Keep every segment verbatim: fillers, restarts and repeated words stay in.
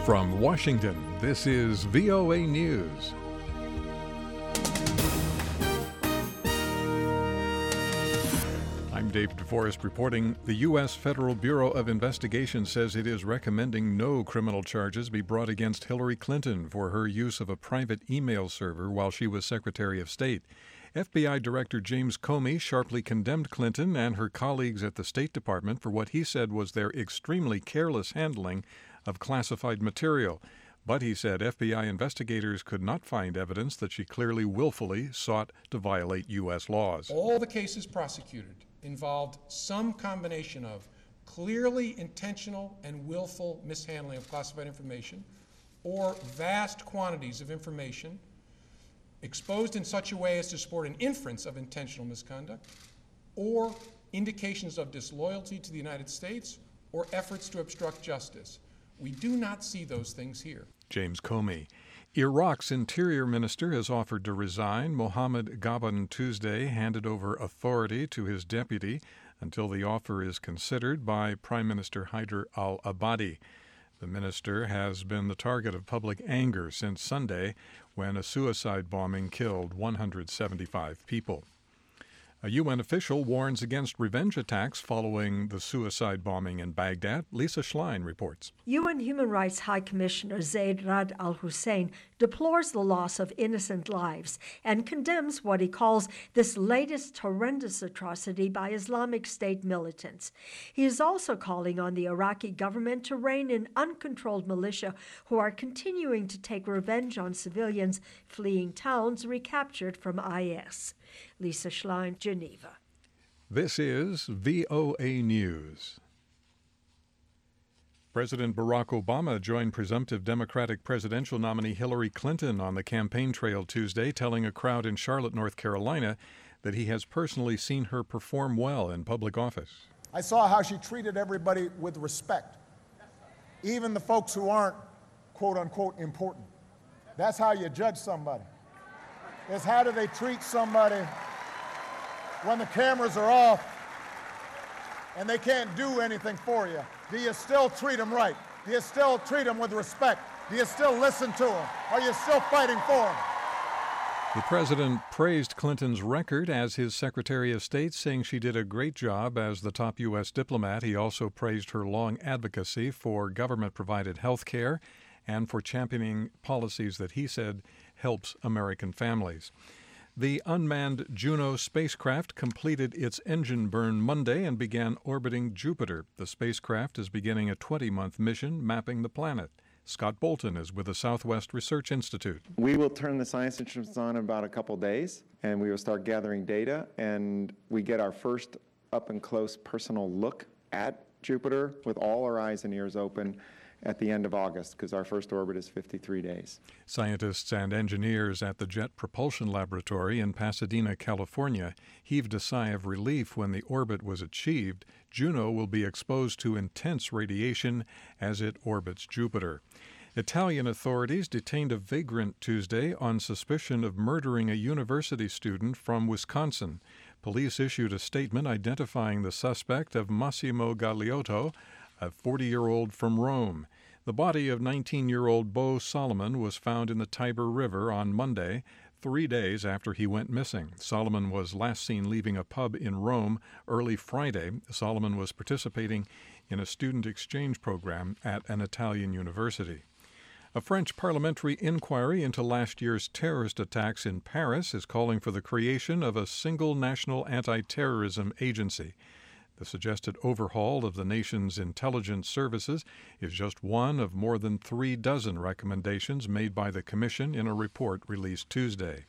From Washington, this is V O A News. I'm Dave DeForest reporting. The U S Federal Bureau of Investigation says it is recommending no criminal charges be brought against Hillary Clinton for her use of a private email server while she was Secretary of State. F B I Director James Comey sharply condemned Clinton and her colleagues at the State Department for what he said was their extremely careless handling of classified material. But he said F B I investigators could not find evidence that she clearly willfully sought to violate U S laws. All the cases prosecuted involved some combination of clearly intentional and willful mishandling of classified information or vast quantities of information exposed in such a way as to support an inference of intentional misconduct, or indications of disloyalty to the United States, or efforts to obstruct justice. We do not see those things here. James Comey. Iraq's interior minister has offered to resign. Mohammed Ghabon Tuesday handed over authority to his deputy until the offer is considered by Prime Minister Haider al-Abadi. The minister has been the target of public anger since Sunday, when a suicide bombing killed one hundred seventy-five people. A U N official warns against revenge attacks following the suicide bombing in Baghdad. Lisa Schlein reports. U N Human Rights High Commissioner Zeid Ra'ad Al Hussein deplores the loss of innocent lives and condemns what he calls this latest horrendous atrocity by Islamic State militants. He is also calling on the Iraqi government to rein in uncontrolled militia who are continuing to take revenge on civilians fleeing towns recaptured from I S. Lisa Schlein, Geneva. This is V O A News. President Barack Obama joined presumptive Democratic presidential nominee Hillary Clinton on the campaign trail Tuesday, telling a crowd in Charlotte, North Carolina, that he has personally seen her perform well in public office. I saw how she treated everybody with respect, even the folks who aren't, quote unquote, important. That's how you judge somebody. Is how do they treat somebody when the cameras are off and they can't do anything for you? Do you still treat them right? Do you still treat them with respect? Do you still listen to them? Are you still fighting for them? The president praised Clinton's record as his Secretary of State, saying she did a great job as the top U S diplomat. He also praised her long advocacy for government-provided health care and for championing policies that he said helps American families. The unmanned Juno spacecraft completed its engine burn Monday and began orbiting Jupiter. The spacecraft is beginning a twenty-month mission mapping the planet. Scott Bolton is with the Southwest Research Institute. We will turn the science instruments on in about a couple days, and we will start gathering data, and we get our first up-and-close personal look at Jupiter with all our eyes and ears open at the end of August, because our first orbit is fifty-three days. Scientists and engineers at the Jet Propulsion Laboratory in Pasadena, California, heaved a sigh of relief when the orbit was achieved. Juno will be exposed to intense radiation as it orbits Jupiter. Italian authorities detained a vagrant Tuesday on suspicion of murdering a university student from Wisconsin. Police issued a statement identifying the suspect of Massimo Galeotto, a forty-year-old from Rome. The body of nineteen-year-old Bo Solomon was found in the Tiber River on Monday, three days after he went missing. Solomon was last seen leaving a pub in Rome early Friday. Solomon was participating in a student exchange program at an Italian university. A French parliamentary inquiry into last year's terrorist attacks in Paris is calling for the creation of a single national anti-terrorism agency. The suggested overhaul of the nation's intelligence services is just one of more than three dozen recommendations made by the Commission in a report released Tuesday.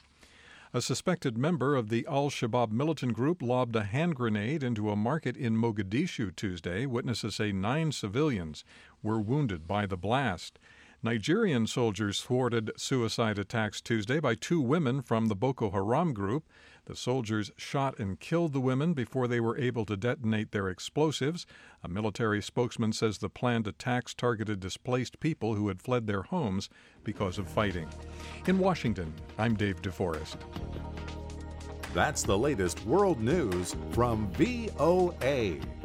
A suspected member of the al-Shabaab militant group lobbed a hand grenade into a market in Mogadishu Tuesday. Witnesses say nine civilians were wounded by the blast. Nigerian soldiers thwarted suicide attacks Tuesday by two women from the Boko Haram group. The soldiers shot and killed the women before they were able to detonate their explosives. A military spokesman says the planned attacks targeted displaced people who had fled their homes because of fighting. In Washington, I'm Dave DeForest. That's the latest world news from V O A.